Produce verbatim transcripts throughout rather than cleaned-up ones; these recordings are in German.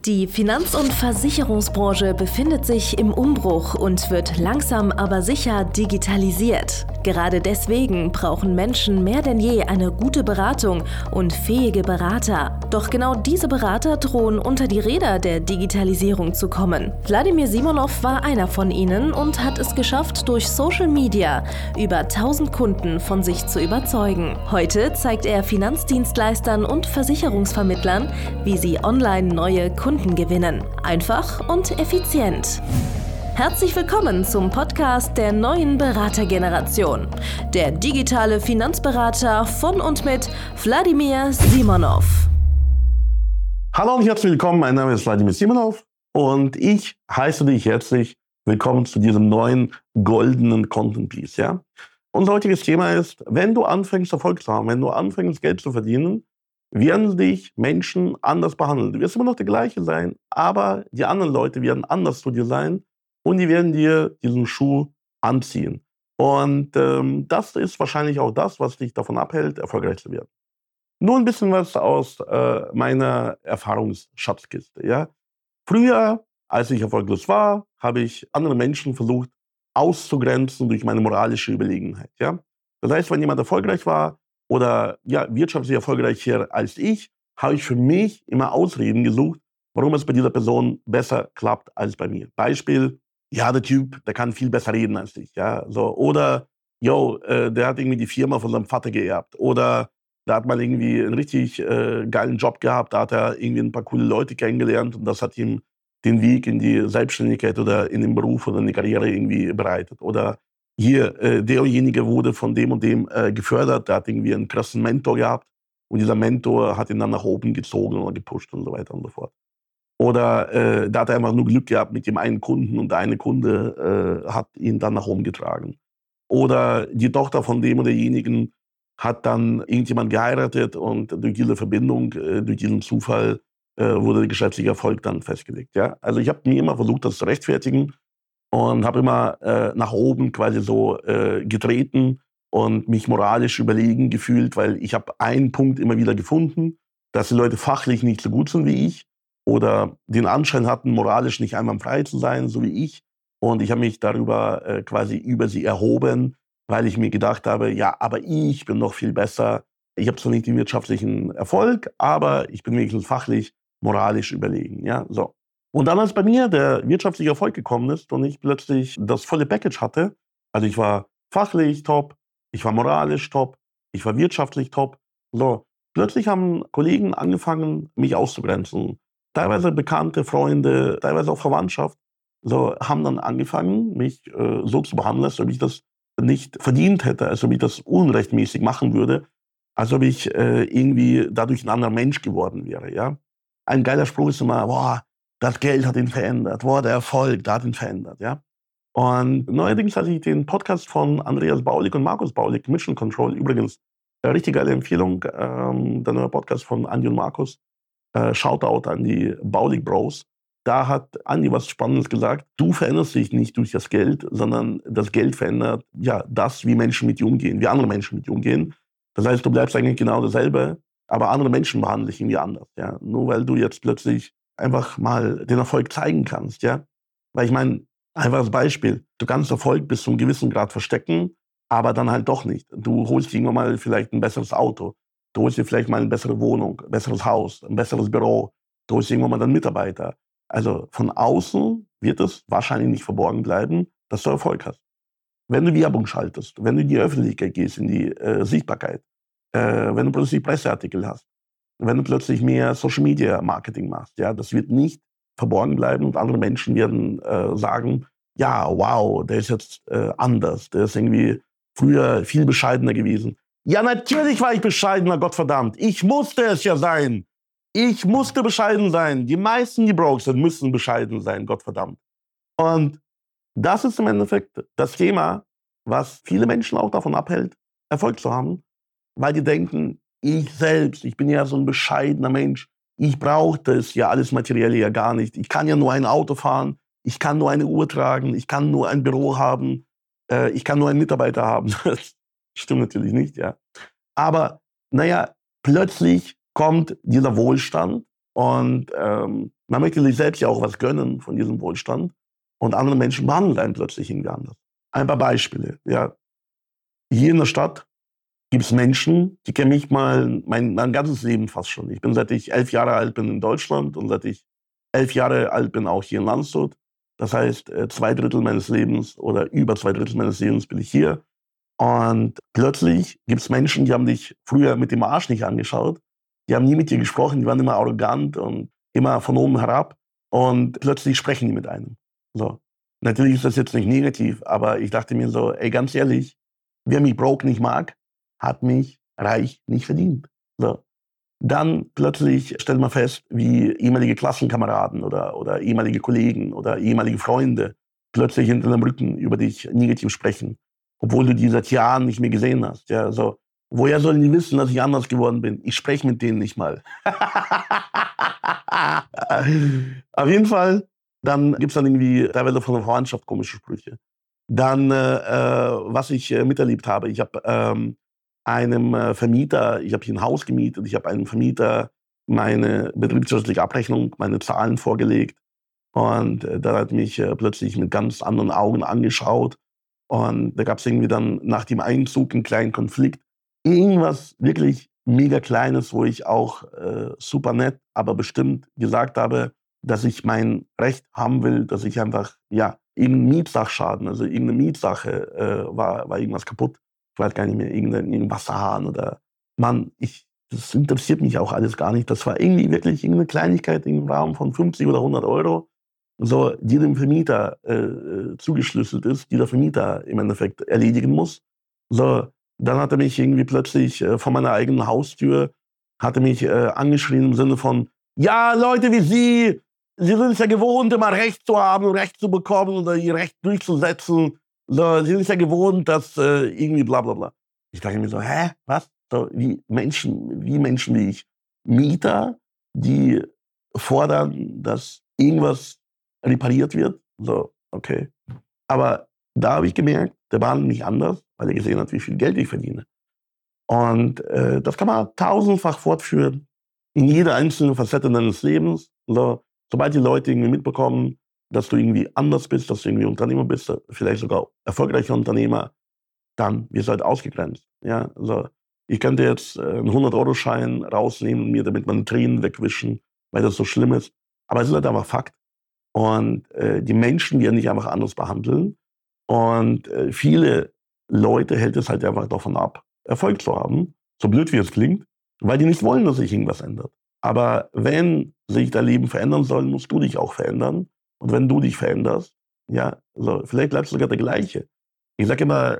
Die Finanz- und Versicherungsbranche befindet sich im Umbruch und wird langsam aber sicher digitalisiert. Gerade deswegen brauchen Menschen mehr denn je eine gute Beratung und fähige Berater. Doch genau diese Berater drohen unter die Räder der Digitalisierung zu kommen. Wladimir Simonov war einer von ihnen und hat es geschafft, durch Social Media über tausend Kunden von sich zu überzeugen. Heute zeigt er Finanzdienstleistern und Versicherungsvermittlern, wie sie online neue Kunden gewinnen. Einfach und effizient. Herzlich willkommen zum Podcast der neuen Beratergeneration. Der digitale Finanzberater von und mit Wladimir Simonov. Hallo und herzlich willkommen, mein Name ist Wladimir Simonov und ich heiße dich herzlich willkommen zu diesem neuen goldenen Content Piece. Ja? Unser heutiges Thema ist, wenn du anfängst Erfolg zu haben, wenn du anfängst Geld zu verdienen, werden dich Menschen anders behandeln. Du wirst immer noch der gleiche sein, aber die anderen Leute werden anders zu dir sein und die werden dir diesen Schuh anziehen. Und ähm, das ist wahrscheinlich auch das, was dich davon abhält, erfolgreich zu werden. Nur ein bisschen was aus äh, meiner Erfahrungsschatzkiste. Ja? Früher, als ich erfolglos war, habe ich andere Menschen versucht auszugrenzen durch meine moralische Überlegenheit. Ja? Das heißt, wenn jemand erfolgreich war, oder ja, wirtschaftlich erfolgreicher als ich, habe ich für mich immer Ausreden gesucht, warum es bei dieser Person besser klappt als bei mir. Beispiel, ja, der Typ, der kann viel besser reden als ich. Ja, so. Oder, yo, äh, der hat irgendwie die Firma von seinem Vater geerbt. Oder der hat mal irgendwie einen richtig äh, geilen Job gehabt, da hat er irgendwie ein paar coole Leute kennengelernt und das hat ihm den Weg in die Selbstständigkeit oder in den Beruf oder in die Karriere irgendwie bereitet. Oder hier, äh, derjenige wurde von dem und dem äh, gefördert, der hat irgendwie einen krassen Mentor gehabt und dieser Mentor hat ihn dann nach oben gezogen und gepusht und so weiter und so fort. Oder äh, da hat er einfach nur Glück gehabt mit dem einen Kunden und der eine Kunde äh, hat ihn dann nach oben getragen. Oder die Tochter von dem oder derjenigen hat dann irgendjemand geheiratet und durch diese Verbindung, äh, durch diesen Zufall äh, wurde der geschäftliche Erfolg dann festgelegt. Ja? Also ich habe mir immer versucht, das zu rechtfertigen, und habe immer äh, nach oben quasi so äh, getreten und mich moralisch überlegen gefühlt, weil ich habe einen Punkt immer wieder gefunden, dass die Leute fachlich nicht so gut sind wie ich oder den Anschein hatten, moralisch nicht einwandfrei zu sein, so wie ich. Und ich habe mich darüber äh, quasi über sie erhoben, weil ich mir gedacht habe, ja, aber ich bin noch viel besser. Ich habe zwar nicht den wirtschaftlichen Erfolg, aber ich bin wenigstens fachlich, moralisch überlegen. Ja, so. Und dann, als bei mir der wirtschaftliche Erfolg gekommen ist und ich plötzlich das volle Package hatte, also ich war fachlich top, ich war moralisch top, ich war wirtschaftlich top, so, plötzlich haben Kollegen angefangen, mich auszugrenzen. Teilweise Bekannte, Freunde, teilweise auch Verwandtschaft, so, haben dann angefangen, mich äh, so zu behandeln, als ob ich das nicht verdient hätte, als ob ich das unrechtmäßig machen würde, als ob ich äh, irgendwie dadurch ein anderer Mensch geworden wäre. Ja? Ein geiler Spruch ist immer, boah, das Geld hat ihn verändert. Boah, der Erfolg, der hat ihn verändert. Ja? Und neuerdings, als ich den Podcast von Andreas Baulig und Markus Baulig, Mission Control, übrigens, äh, richtig geile Empfehlung, ähm, der neue Podcast von Andi und Markus, äh, Shoutout an die Baulig Bros. Da hat Andi was Spannendes gesagt. Du veränderst dich nicht durch das Geld, sondern das Geld verändert ja das, wie Menschen mit dir umgehen, wie andere Menschen mit dir umgehen. Das heißt, du bleibst eigentlich genau dasselbe, aber andere Menschen behandeln dich irgendwie anders. Ja? Nur weil du jetzt plötzlich einfach mal den Erfolg zeigen kannst, ja. Weil ich meine, einfaches Beispiel, du kannst Erfolg bis zu einem gewissen Grad verstecken, aber dann halt doch nicht. Du holst dir irgendwann mal vielleicht ein besseres Auto, du holst dir vielleicht mal eine bessere Wohnung, ein besseres Haus, ein besseres Büro, du holst dir irgendwann mal einen Mitarbeiter. Also von außen wird es wahrscheinlich nicht verborgen bleiben, dass du Erfolg hast. Wenn du Werbung schaltest, wenn du in die Öffentlichkeit gehst, in die äh, Sichtbarkeit, äh, wenn du plötzlich Presseartikel hast, wenn du plötzlich mehr Social-Media-Marketing machst. Ja, das wird nicht verborgen bleiben und andere Menschen werden äh, sagen, ja, wow, der ist jetzt äh, anders, der ist irgendwie früher viel bescheidener gewesen. Ja, natürlich war ich bescheidener, Gottverdammt. Ich musste es ja sein. Ich musste bescheiden sein. Die meisten, die broke sind, müssen bescheiden sein, Gottverdammt. Und das ist im Endeffekt das Thema, was viele Menschen auch davon abhält, Erfolg zu haben, weil die denken, ich selbst, ich bin ja so ein bescheidener Mensch. Ich brauche das ja alles Materielle ja gar nicht. Ich kann ja nur ein Auto fahren, ich kann nur eine Uhr tragen, ich kann nur ein Büro haben, äh, ich kann nur einen Mitarbeiter haben. Das stimmt natürlich nicht, ja. Aber naja, plötzlich kommt dieser Wohlstand und ähm, Man möchte sich selbst ja auch was gönnen von diesem Wohlstand und andere Menschen behandeln einen plötzlich irgendwie anders. Ein paar Beispiele. Ja. Hier in der Stadt gibt es Menschen, die kennen mich mal mein, mein ganzes Leben fast schon. Ich bin, seit ich elf Jahre alt bin in Deutschland und seit ich elf Jahre alt bin auch hier in Landshut. Das heißt, zwei Drittel meines Lebens oder über zwei Drittel meines Lebens bin ich hier. Und plötzlich gibt es Menschen, die haben dich früher mit dem Arsch nicht angeschaut. Die haben nie mit dir gesprochen, die waren immer arrogant und immer von oben herab. Und plötzlich sprechen die mit einem. So. Natürlich ist das jetzt nicht negativ, aber ich dachte mir so, ey, ganz ehrlich, wer mich broke nicht mag, hat mich reich nicht verdient. So. Dann plötzlich stellt man fest, wie ehemalige Klassenkameraden oder, oder ehemalige Kollegen oder ehemalige Freunde plötzlich hinter deinem Rücken über dich negativ sprechen, obwohl du die seit Jahren nicht mehr gesehen hast. Ja, so. Woher sollen die wissen, dass ich anders geworden bin? Ich spreche mit denen nicht mal. Auf jeden Fall, dann gibt es dann irgendwie teilweise von der Verwandtschaft komische Sprüche. Dann, äh, was ich äh, miterlebt habe, ich habe ähm, einem äh, Vermieter, ich habe hier ein Haus gemietet, ich habe einem Vermieter meine betriebswirtschaftliche Abrechnung, meine Zahlen vorgelegt und äh, da hat mich äh, plötzlich mit ganz anderen Augen angeschaut und da gab es irgendwie dann nach dem Einzug einen kleinen Konflikt. Irgendwas wirklich mega Kleines, wo ich auch äh, super nett, aber bestimmt gesagt habe, dass ich mein Recht haben will, dass ich einfach, ja, irgendein Mietsachschaden, also irgendeine Mietsache äh, war, war irgendwas kaputt. Ich weiß gar nicht mehr, irgendein, irgendein Wasserhahn oder, Mann, ich, das interessiert mich auch alles gar nicht. Das war irgendwie wirklich irgendeine Kleinigkeit im Rahmen von fünfzig oder hundert Euro, so, die dem Vermieter äh, zugeschlüsselt ist, die der Vermieter im Endeffekt erledigen muss. So, dann hat er mich irgendwie plötzlich äh, vor meiner eigenen Haustür, hat er mich äh, angeschrien im Sinne von, ja, Leute wie Sie, Sie sind es ja gewohnt, immer Recht zu haben, Recht zu bekommen oder Ihr Recht durchzusetzen. So, Sie sind es ja gewohnt, dass äh, irgendwie bla bla bla. Ich dachte mir so, hä, was? So, wie Menschen, wie Menschen wie ich, Mieter, die fordern, dass irgendwas repariert wird. So, okay. Aber da habe ich gemerkt, der behandelt mich anders, weil er gesehen hat, wie viel Geld ich verdiene. Und äh, das kann man tausendfach fortführen in jeder einzelnen Facette deines Lebens. So, sobald die Leute irgendwie mitbekommen, dass du irgendwie anders bist, dass du irgendwie Unternehmer bist, vielleicht sogar erfolgreicher Unternehmer, dann wirst du halt ausgegrenzt. Ja, also ich könnte jetzt äh, einen hundert-Euro-Schein rausnehmen und mir damit meine Tränen wegwischen, weil das so schlimm ist. Aber es ist halt einfach Fakt. Und äh, die Menschen werden dich einfach anders behandeln. Und äh, viele Leute hält es halt einfach davon ab, Erfolg zu haben, so blöd wie es klingt, weil die nicht wollen, dass sich irgendwas ändert. Aber wenn sich dein Leben verändern soll, musst du dich auch verändern. Und wenn du dich veränderst, ja, also vielleicht bleibst du sogar der Gleiche. Ich sage immer,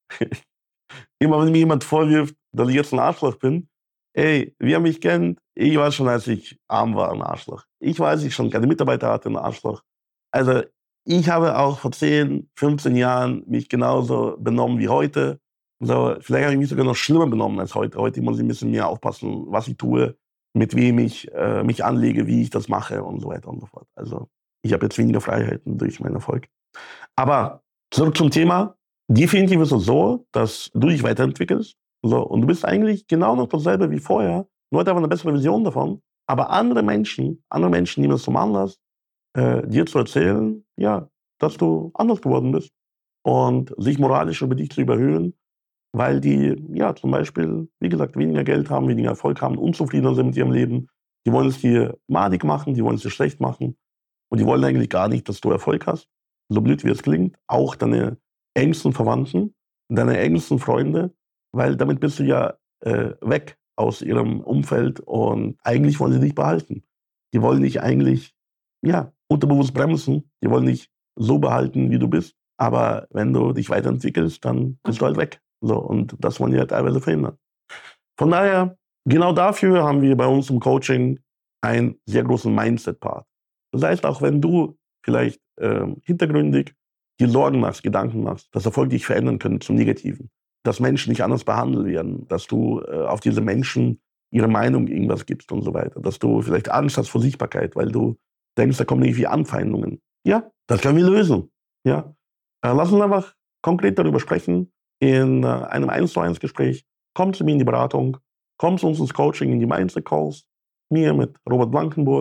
immer wenn mir jemand vorwirft, dass ich jetzt ein Arschloch bin, ey, wer mich kennt, ich war schon, als ich arm war, ein Arschloch. Ich weiß, ich schon keine Mitarbeiter hatte, ein Arschloch. Also ich habe auch vor zehn, fünfzehn Jahren mich genauso benommen wie heute. So, vielleicht habe ich mich sogar noch schlimmer benommen als heute. Heute muss ich ein bisschen mehr aufpassen, was ich tue, mit wem ich äh, mich anlege, wie ich das mache und so weiter und so fort. Also ich habe jetzt weniger Freiheiten durch meinen Erfolg. Aber zurück zum Thema. Definitiv ist es so, dass du dich weiterentwickelst. So, und du bist eigentlich genau noch dasselbe wie vorher, nur hat einfach eine bessere Vision davon. Aber andere Menschen, andere Menschen nehmen es zum Anlass, äh, dir zu erzählen, ja, dass du anders geworden bist und sich moralisch über dich zu überhöhen, weil die, ja, zum Beispiel, wie gesagt, weniger Geld haben, weniger Erfolg haben, unzufriedener sind mit ihrem Leben. Die wollen es dir madig machen, die wollen es dir schlecht machen und die wollen eigentlich gar nicht, dass du Erfolg hast. So blöd wie es klingt, auch deine engsten Verwandten, deine engsten Freunde, weil damit bist du ja äh, weg aus ihrem Umfeld und eigentlich wollen sie dich behalten. Die wollen dich eigentlich, ja, unterbewusst bremsen, die wollen dich so behalten, wie du bist. Aber wenn du dich weiterentwickelst, dann bist du halt weg. So, und das wollen die halt teilweise verhindern. Von daher, genau dafür haben wir bei uns im Coaching einen sehr großen Mindset-Part. Das heißt, auch wenn du vielleicht äh, hintergründig dir Sorgen machst, Gedanken machst, dass Erfolg dich verändern könnte zum Negativen, dass Menschen nicht anders behandelt werden, dass du äh, auf diese Menschen ihre Meinung irgendwas gibst und so weiter, dass du vielleicht Angst hast vor Sichtbarkeit, weil du denkst, da kommen irgendwie Anfeindungen. Ja, das können wir lösen. Ja, äh, lass uns einfach konkret darüber sprechen in äh, einem eins zu eins Gespräch. Komm zu mir in die Beratung, komm zu uns ins Coaching, in die Mindset Calls, mir mit Robert Blankenburg.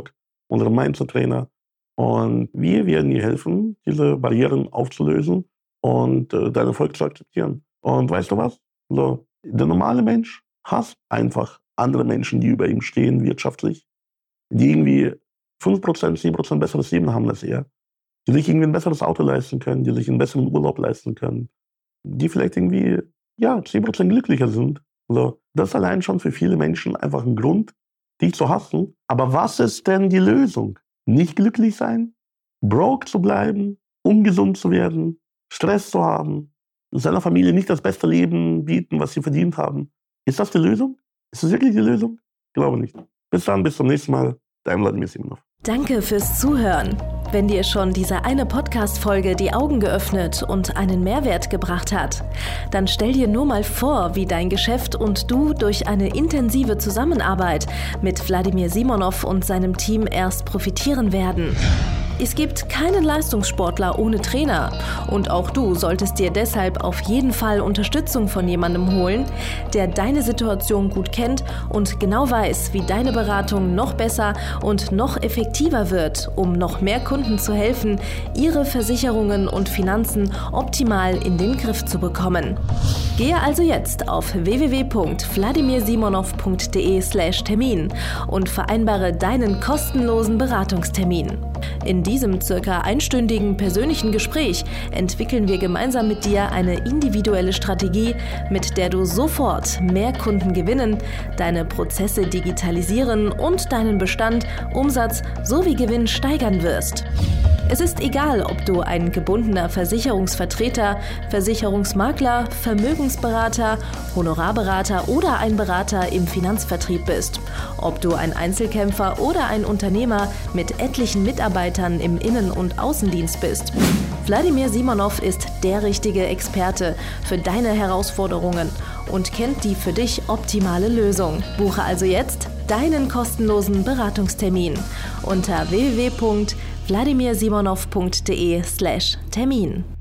unsere Mindset-Trainer. Und wir werden dir helfen, diese Barrieren aufzulösen und äh, deinen Erfolg zu akzeptieren. Und weißt du was? So, der normale Mensch hasst einfach andere Menschen, die über ihm stehen, wirtschaftlich, die irgendwie fünf Prozent, sieben Prozent besseres Leben haben als er, die sich irgendwie ein besseres Auto leisten können, die sich einen besseren Urlaub leisten können, die vielleicht irgendwie, ja, zehn Prozent glücklicher sind. So, das ist allein schon für viele Menschen einfach ein Grund, dich zu hassen. Aber was ist denn die Lösung? Nicht glücklich sein? Broke zu bleiben? Ungesund zu werden? Stress zu haben? Seiner Familie nicht das beste Leben bieten, was sie verdient haben? Ist das die Lösung? Ist das wirklich die Lösung? Ich glaube nicht. Bis dann, bis zum nächsten Mal. Dein Wladimir Simonov. Danke fürs Zuhören. Wenn dir schon diese eine Podcast-Folge die Augen geöffnet und einen Mehrwert gebracht hat, dann stell dir nur mal vor, wie dein Geschäft und du durch eine intensive Zusammenarbeit mit Wladimir Simonov und seinem Team erst profitieren werden. Es gibt keinen Leistungssportler ohne Trainer und auch du solltest dir deshalb auf jeden Fall Unterstützung von jemandem holen, der deine Situation gut kennt und genau weiß, wie deine Beratung noch besser und noch effektiver wird, um noch mehr Kunden zu helfen, ihre Versicherungen und Finanzen optimal in den Griff zu bekommen. Gehe also jetzt auf w w w punkt wladimir simonov punkt d e slash Termin und vereinbare deinen kostenlosen Beratungstermin. In diesem circa einstündigen persönlichen Gespräch entwickeln wir gemeinsam mit dir eine individuelle Strategie, mit der du sofort mehr Kunden gewinnen, deine Prozesse digitalisieren und deinen Bestand, Umsatz sowie Gewinn steigern wirst. Es ist egal, ob du ein gebundener Versicherungsvertreter, Versicherungsmakler, Vermögensberater, Honorarberater oder ein Berater im Finanzvertrieb bist. Ob du ein Einzelkämpfer oder ein Unternehmer mit etlichen Mitarbeitern im Innen- und Außendienst bist. Wladimir Simonov ist der richtige Experte für deine Herausforderungen und kennt die für dich optimale Lösung. Buche also jetzt deinen kostenlosen Beratungstermin unter w w w punkt wladimir simonov punkt d e slash Termin.